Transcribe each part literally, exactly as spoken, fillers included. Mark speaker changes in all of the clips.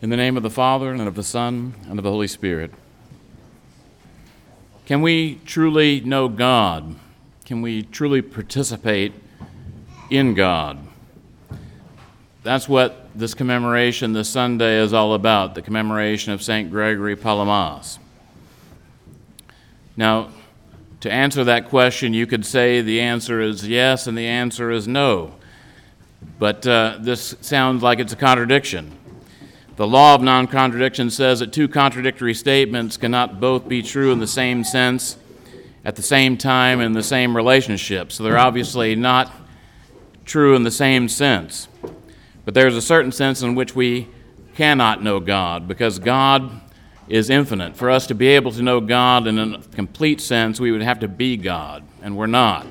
Speaker 1: In the name of the Father, and of the Son, and of the Holy Spirit. Can we truly know God? Can we truly participate in God? That's what this commemoration this Sunday is all about, the commemoration of Saint Gregory Palamas. Now, to answer that question, you could say the answer is yes and the answer is no. But uh, this sounds like it's a contradiction. The law of non-contradiction says that two contradictory statements cannot both be true in the same sense, at the same time, in the same relationship. So they're obviously not true in the same sense. But there's a certain sense in which we cannot know God, because God is infinite. For us to be able to know God in a complete sense, we would have to be God, and we're not.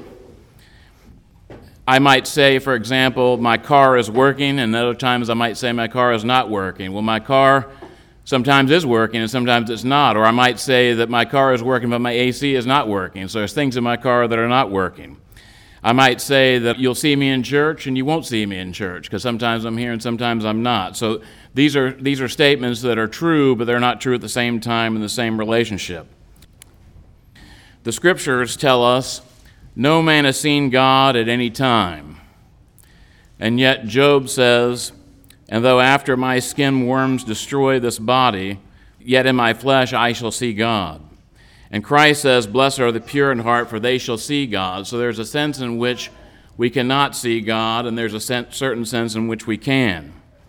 Speaker 1: I might say, for example, my car is working, and other times I might say my car is not working. Well, my car sometimes is working, and sometimes it's not. Or I might say that my car is working, but my A C is not working. So there's things in my car that are not working. I might say that you'll see me in church, and you won't see me in church, because sometimes I'm here and sometimes I'm not. So these are these are statements that are true, but they're not true at the same time in the same relationship. The Scriptures tell us, no man has seen God at any time. And yet Job says, and though after my skin worms destroy this body, yet in my flesh I shall see God. And Christ says, blessed are the pure in heart, for they shall see God. So there's a sense in which we cannot see God, and there's a certain sense in which we can.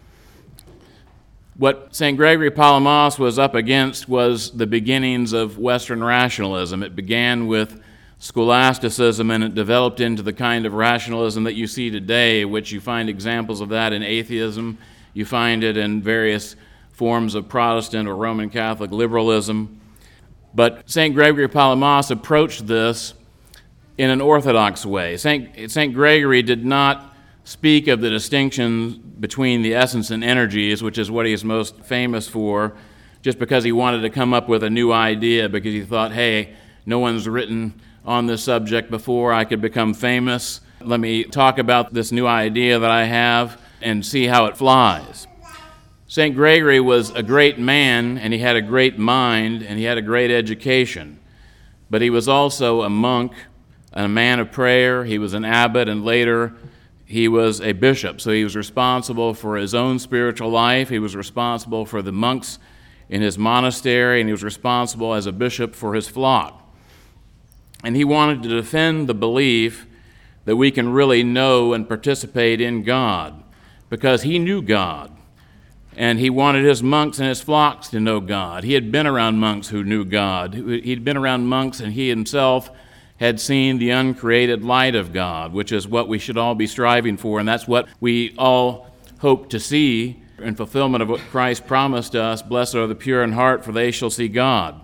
Speaker 1: What Saint Gregory Palamas was up against was the beginnings of Western rationalism. It began with scholasticism, and it developed into the kind of rationalism that you see today, which you find examples of that in atheism. You find it in various forms of Protestant or Roman Catholic liberalism. But Saint Gregory Palamas approached this in an orthodox way. Saint Saint Gregory did not speak of the distinction between the essence and energies, which is what he is most famous for, just because he wanted to come up with a new idea, because he thought, hey, no one's written on this subject before, I could become famous. Let me talk about this new idea that I have and see how it flies. Saint Gregory was a great man, and he had a great mind, and he had a great education. But he was also a monk, a man of prayer. He was an abbot, and later he was a bishop. So he was responsible for his own spiritual life. He was responsible for the monks in his monastery, and he was responsible as a bishop for his flock. And he wanted to defend the belief that we can really know and participate in God, because he knew God, and he wanted his monks and his flocks to know God. He had been around monks who knew God. He'd been around monks, and he himself had seen the uncreated light of God, which is what we should all be striving for, and that's what we all hope to see in fulfillment of what Christ promised us, blessed are the pure in heart, for they shall see God.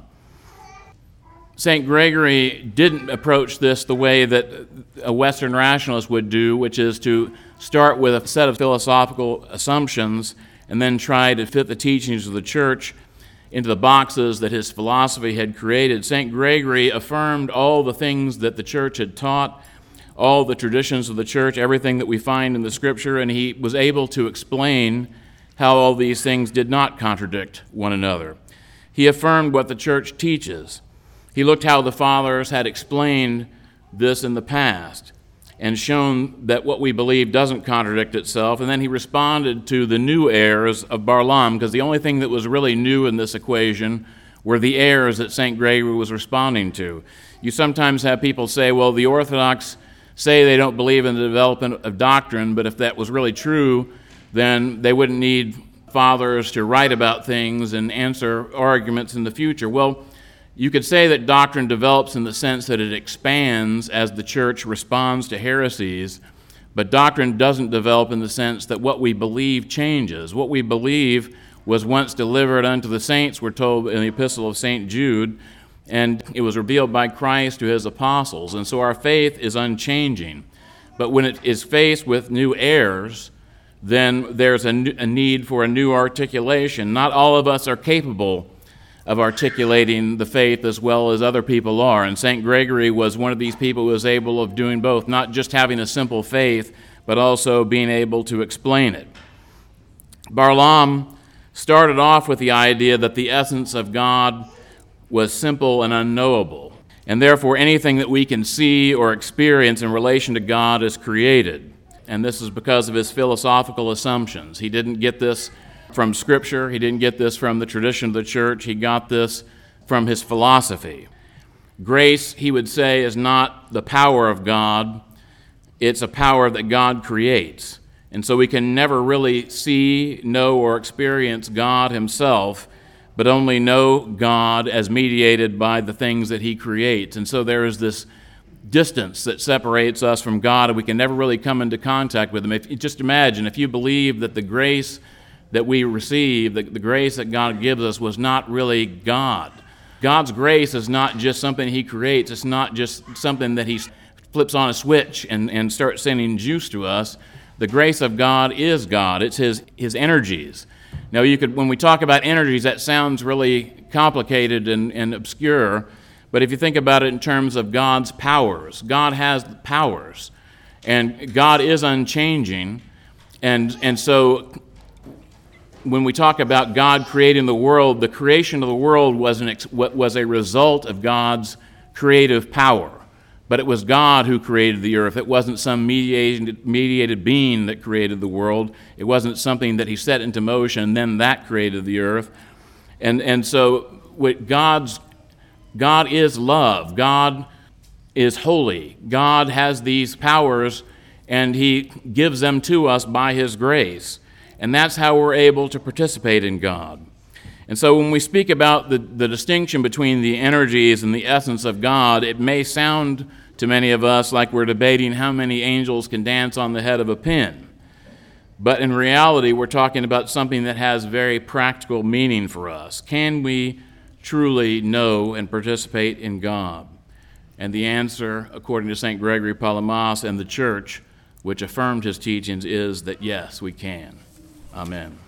Speaker 1: Saint Gregory didn't approach this the way that a Western rationalist would do, which is to start with a set of philosophical assumptions and then try to fit the teachings of the church into the boxes that his philosophy had created. Saint Gregory affirmed all the things that the church had taught, all the traditions of the church, everything that we find in the Scripture, and he was able to explain how all these things did not contradict one another. He affirmed what the church teaches. He looked how the fathers had explained this in the past and shown that what we believe doesn't contradict itself, and then he responded to the new errors of Barlaam, because the only thing that was really new in this equation were the errors that Saint Gregory was responding to. You sometimes have people say, well, the Orthodox say they don't believe in the development of doctrine, but if that was really true, then they wouldn't need fathers to write about things and answer arguments in the future. Well, you could say that doctrine develops in the sense that it expands as the church responds to heresies, but doctrine doesn't develop in the sense that what we believe changes. What we believe was once delivered unto the saints, we're told in the epistle of Saint Jude, and it was revealed by Christ to his apostles. And so our faith is unchanging. But when it is faced with new errors, then there's a, new, a need for a new articulation. Not all of us are capable of articulating the faith as well as other people are. And Saint Gregory was one of these people who was able of doing both, not just having a simple faith, but also being able to explain it. Barlaam started off with the idea that the essence of God was simple and unknowable, and therefore anything that we can see or experience in relation to God is created. And this is because of his philosophical assumptions. He didn't get this from Scripture. He didn't get this from the tradition of the church. He got this from his philosophy. Grace, he would say, is not the power of God. It's a power that God creates. And so we can never really see, know, or experience God himself, but only know God as mediated by the things that he creates. And so there is this distance that separates us from God, and we can never really come into contact with him. If, just imagine if you believe that the grace that we receive, the, the grace that God gives us, was not really God. God's grace is not just something he creates. It's not just something that he flips on a switch and, and starts sending juice to us. The grace of God is God. It's his, his energies. Now, you could, when we talk about energies, that sounds really complicated and, and obscure, but if you think about it in terms of God's powers, God has powers, and God is unchanging, and, and so when we talk about God creating the world, the creation of the world was, an ex, was a result of God's creative power. But it was God who created the earth. It wasn't some mediated, mediated being that created the world. It wasn't something that he set into motion and then that created the earth. And, and so what God's, God is love. God is holy. God has these powers, and he gives them to us by his grace. And that's how we're able to participate in God. And so when we speak about the, the distinction between the energies and the essence of God, it may sound to many of us like we're debating how many angels can dance on the head of a pin. But in reality, we're talking about something that has very practical meaning for us. Can we truly know and participate in God? And the answer, according to Saint Gregory Palamas and the Church, which affirmed his teachings, is that yes, we can. Amen.